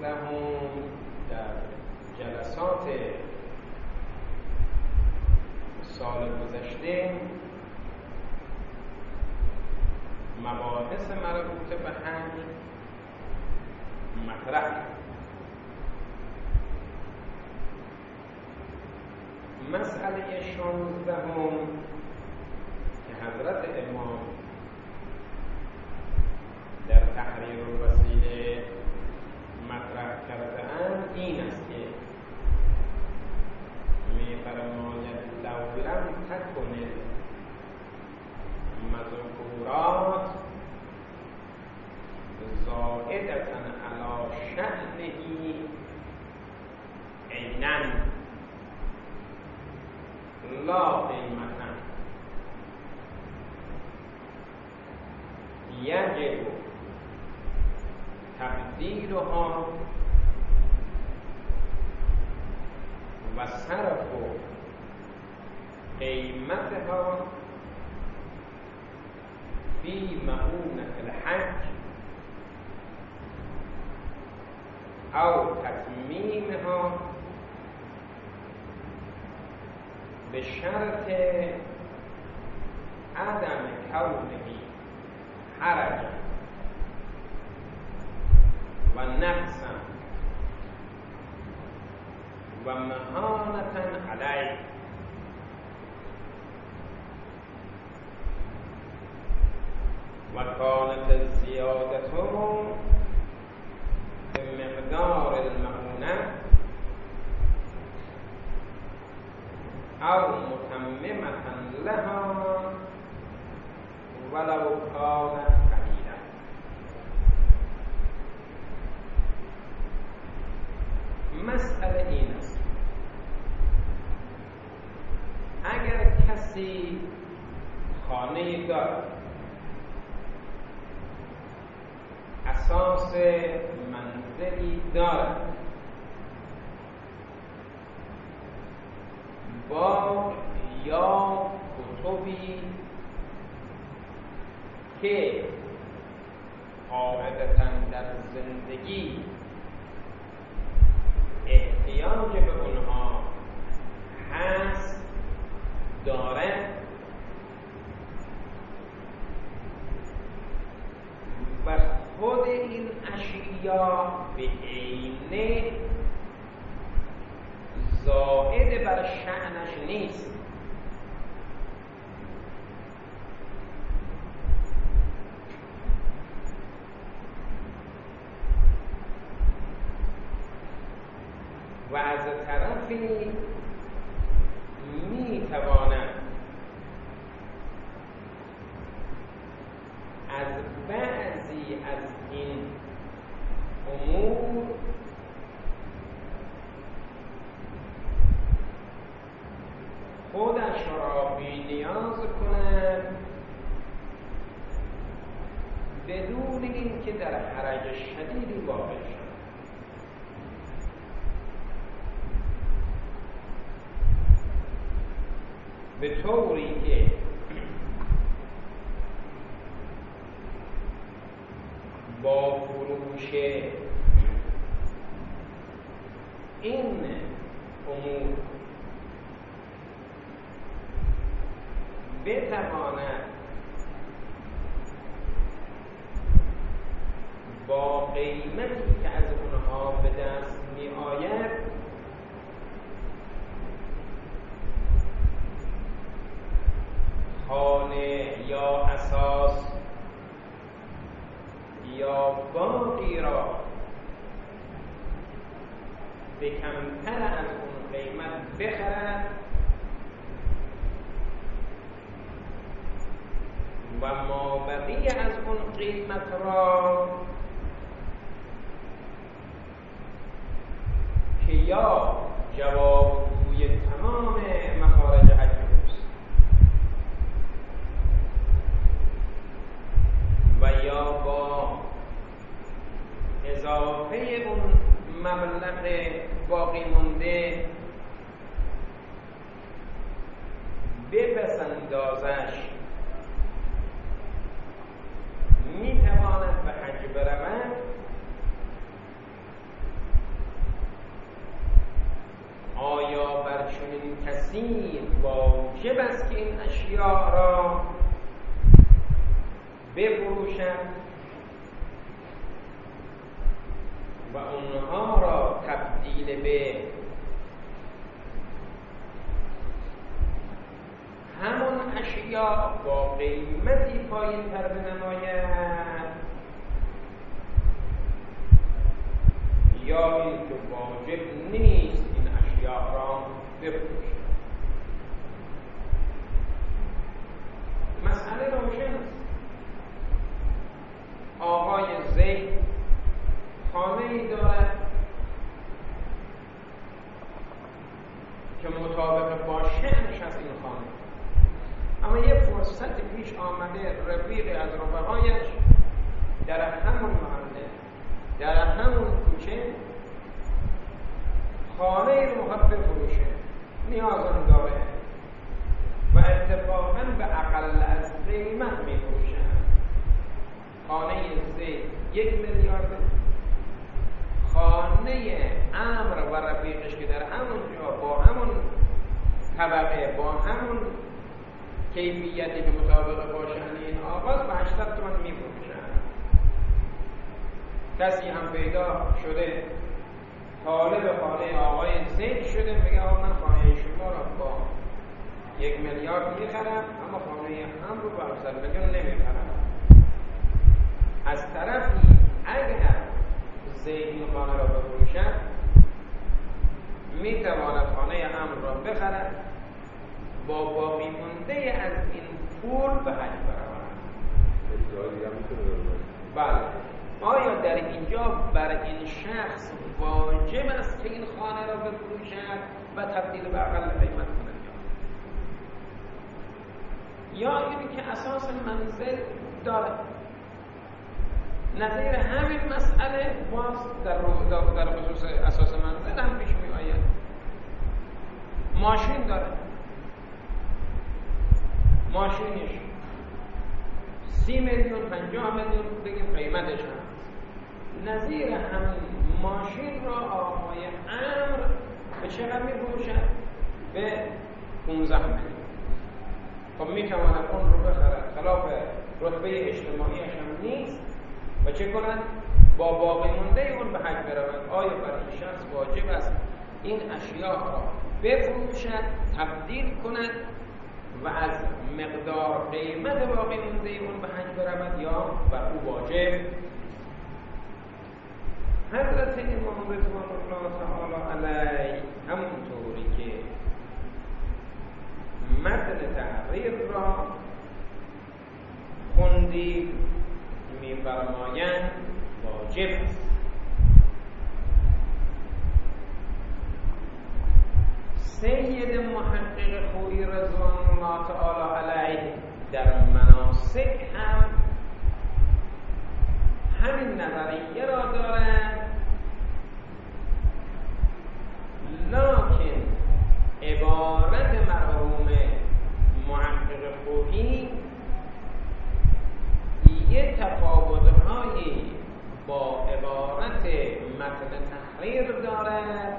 در جلسات سال گذشته مباحث مربوط به حج مطرح شد. مسئله 16 که حضرت امام در تحریر الوسیله مطرح کرده‌اند این است که می‌فرماید لو لم تکن المذکورات زائدة علی شأنه عیناً لا قیمة یجب تبدیلها و صرف قیمتها فی مؤونة الحج او تتمیمها به شرط عدم کونه حرجا و نقصا و مهانة علیه و کانت الزیادة به مقدار المؤونة او متممة لها ولو کان قلیلا. مسئله این است اگر کسی خانه دارد، اساس منزلی دارد، باغ یا کتبی که قاعدتاً در زندگی احتیاج به اونها هست داره و خود این اشیا به عینه زائد بر شأنش نیست، و از طرفی میتواند از بعضی از این امور خودش را بی نیاز کند بدون اینکه در حرج شدیدی واقع شد. به طوری که با فروش این امور بتواند با قیمتی که از اونها به دست می آید خانه یا اساس یا باقی را به کمتر از اون قیمت بخرد و مابقی از اون قیمت را که یا جوابگوی تمام مخارج حج اوست و یا با اضافه اون مبلغ باقی مونده بپسندازش میتواند به حج برود کسی واجب است که این اشیاء را بفروشد و اونها را تبدیل به همون اشیاء با قیمتی پایین‌تر بنماید، یا اینکه واجب نیست این اشیاء را بفروشد. مسئله روشن است. آقای زید خانه‌ای دارد که مطابق با شأنش از این خانه، اما یه فرصت پیش آمده رفیقی از رفقایش در همون محله، در همون کوچه خانه رو میخواد بفروشه، نیاز هم داره و اتفاقا به اقل از قیمت میفروشه. خانه زید 1 میلیارد، خانه عمرو و رفیقش که در همون جا با همون طبقه با همون کیفیتی که مطابق با شأن این آقاست به 800 تومان میفروشن. کسی هم پیدا شده طالب خانه آقای زید شده، میگه آقا من خانه شما را با 1 میلیارد میخرم، اما خانه هم رو با 700 میلیون نمیخرم. از طرفی اگر زید این خانه را بفروشد میتواند خانه عمرو را بخرد، با باقی مونده از این پول به حج برود. بله. آیا در اینجا بر این شخص واجب است که این خانه را بفروشد و تبدیل به اقل قیمت کند، یا اینی که اساس منزل دارد؟ نظیر همین مسئله باز در خصوص اساس منزل هم پیش می آید. ماشین داره، ماشینش 30 میلیون 50 میلیون بگیم قیمتش هست، نظیر همین ماشین را آقای عمرو به چقدر می فروشد؟ به 15 میلیون. خب می تواند اون رو بخرد، خلاف رتبه اجتماعیش هم نیست و چه کنند؟ با باقی مونده اون به حج برود. آیا برای این شخص واجب است این اشیاء را بفروشد، تبدیل کند و از مقدار قیمت باقی مونده اون به حج برود، یا بر او واجب؟ حضرت امام رضوان الله تعالی علیه همونطوری که متن تحریر را خوندید می‌فرمایند واجب است. سید محقق خویی رضوان الله تعالی علیه در مناسک هم همین نظریه را دارند، لکن عبارت مرحوم محقق خویی یه تفاوت‌هایی با عبارت متن تحریر دارد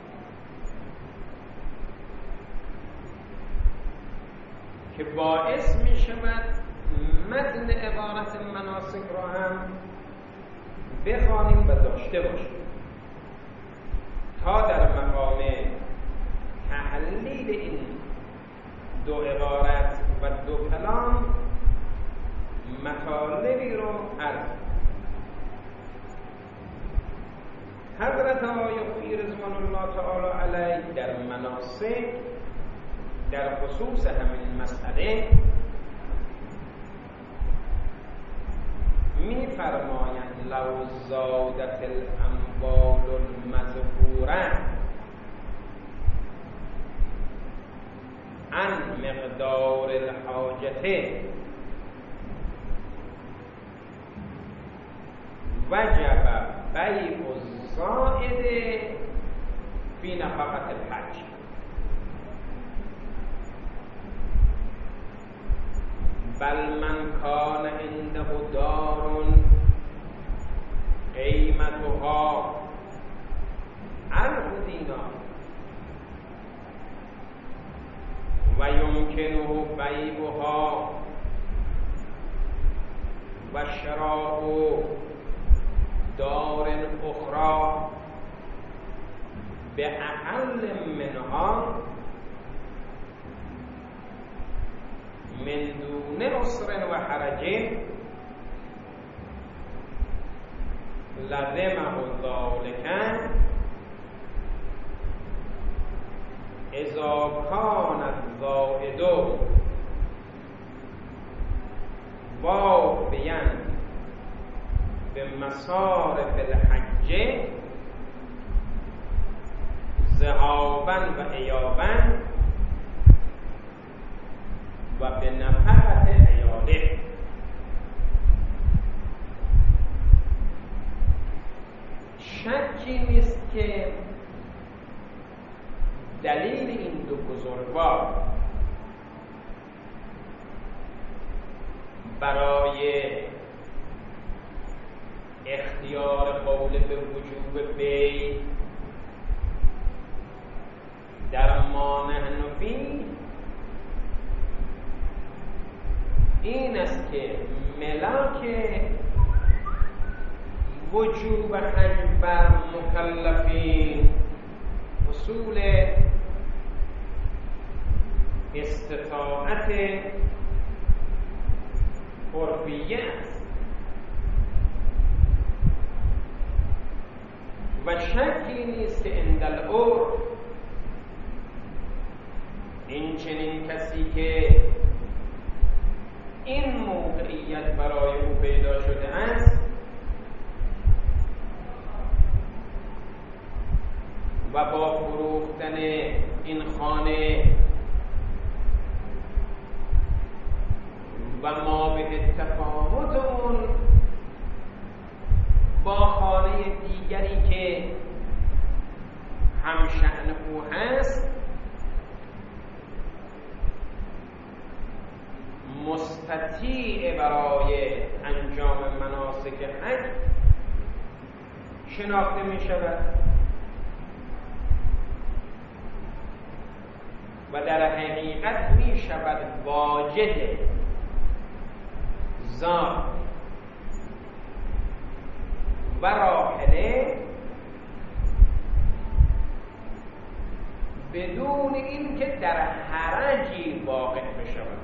که باعث می شود متن عبارت مناسک را هم بخوانیم و داشته باشیم تا در مقام تحلیل این دو عبارت و دو کلام مطالبی رو عرض. حضرت آقای خویی رضوان الله تعالی علیه در مناسک در خصوص همین مسئله می فرمایند لو زادت الاموال المذکوره عن مقدار الحاجته وجب بیع الزائد فی نفقة الحج. بل من کان عنده دار قیمتها 1000 دینار بيعها وشراء دار أخرى بأقل منها من دون عسر وحرج لزمه ذلك اذا كان الزائد واقعا بمصارف الحج ذهابا و ایابا و به نفقت عیاله. شکی نیست که دلیل این دو بزرگوار برای اختیار قول به وجوب بی در ما نحن فیه این است که ملاک وجوب حج بر مکلفین اصول استطاعت عرفیه است و شکی نیست که عند العرف این چنین کسی که این موقعیت برای او پیدا شده است و با فروختن این خانه و ما به تفاوت اون با خانه دیگری که هم شأن او هست مستطیع برای انجام مناسک حج شناخته می شود و در حقیقت می شود واجد زاد و راحله بدون این که در حرجی واقع بشود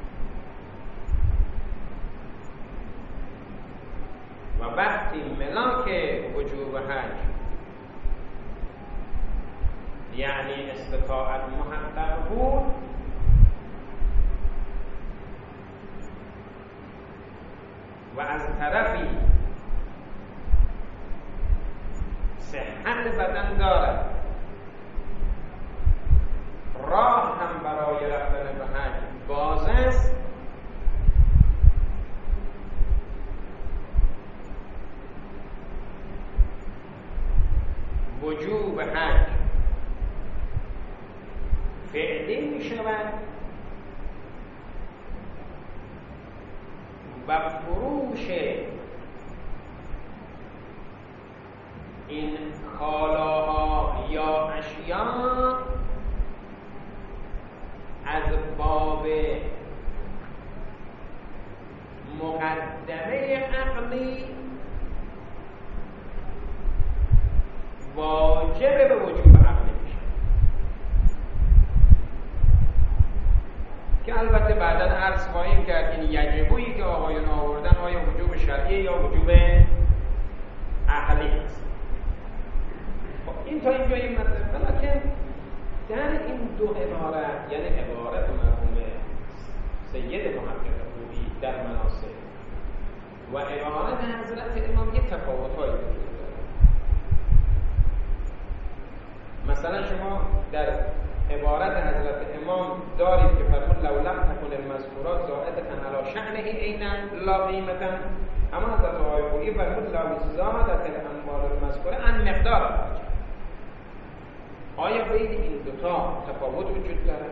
و وقتی ملاک وجوب حج یعنی استطاعت محقق بود و از طرفی صحت بدن دارد راه هم برای رفتن به حج باز است وجوب حج فعلی می شود و فروش این کالاها یا اشیاء از باب مقدمه عقلی واجب به وجوب عقلی میشه که البته بعداً عرض خواهیم کرد این یجبویی که آقایون آوردن آیا وجوب شرعی یا وجوب عقلی است. این تا اینجا این مطلب، ولیکن در این دو عبارت یعنی عبارت مرحوم سید محقق خوبی در مناسک و عبارت حضرت امام یک تفاوت‌هایی وجود داره. مثلا شما در عبارت حضرت امام دارید که فرمود لو لم تكن المذکورات زائدة علی شأنه عینا لا قیمة، اما حضرت آقای خویی فرمود لو زادت الاموال المذکوره عن مقدار الحج. آیا بین این دوتا تفاوت وجود داره؟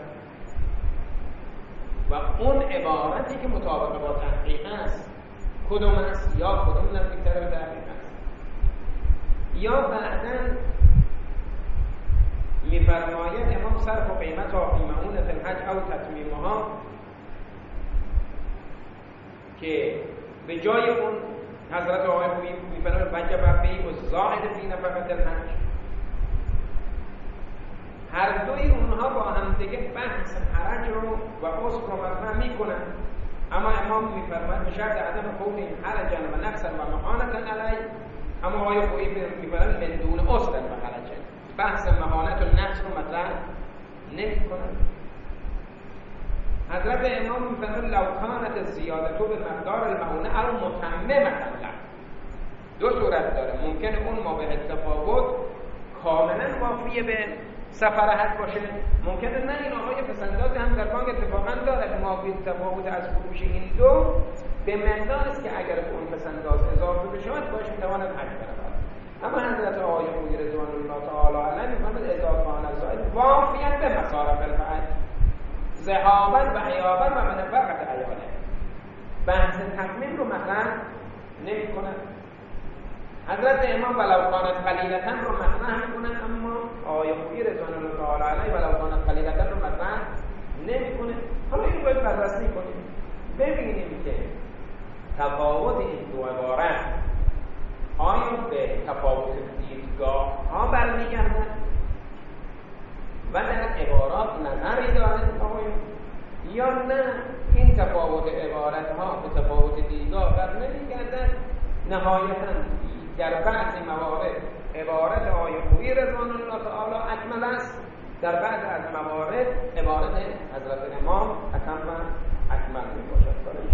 و اون عبارتی که مطابق با تحقیق است کدوم است یا کدوم نزدیک‌تر به تحقیق است؟ یا بعداً می‌فرماید امام صرف و قیمت و معونة الحج او تتمیمها که به جای اون حضرت آقای خویی میفرماید وجب بیع الزاهد فی نفقة الحج. هر دوی اونها با هم دیگه بحث حرج رو و عسر رو مطرح میکنن، اما امام میفرماید به شرط عدم کون حرجا و نقصا و مهانتا علی. اما آقای خویی میفرماید بدون عسر و حرج، بحث مهانت و نقص رو مطرح نمیکنن. حضرت امام میفرماید لو کانت زیادت به مقدار المعونه او متممه له. دو صورت داره، ممکنه اون ما به تفاوت کاملا وافیه به سفر حج باشه، ممکنه نه این آقای پسنداز هم در بانک اتفاقا داره ما به تفاوت از فروش این دو به مقدار است که اگر اون پسنداز اضافه بشه باشه میتواند حج برود. اما حضرت آقای خویی رضوان الله تعالی علیه میفرماید اضافه آن زائد وافیت به مصارف الحج ذهابا و ایابا و منفقت ایاله. بحث تقمیم رو مطرح نمی کنن. حضرت امام ولو کانت قلیلتا رو مطرح میکنن، اما آقای خویی رضوان الله تعالی علیه ولو کانت قلیلتا رو مطرح نمیکنه. حالا این رو باید بررسی کنیم ببینیم که تفاوت این دو عبارت آیا به تفاوت دیدگاه ها برمیگردد و در عبارات نظری دارد آقایون، یا نه این تفاوت عبارت ها به تفاوت دیدگاه بر نمیگردد. نهایتا در بعضی موارد عبارت آقای خویی رضوان الله تعالی اکمل است، در بعض از موارد عبارت حضرت امام اکمل می باشد.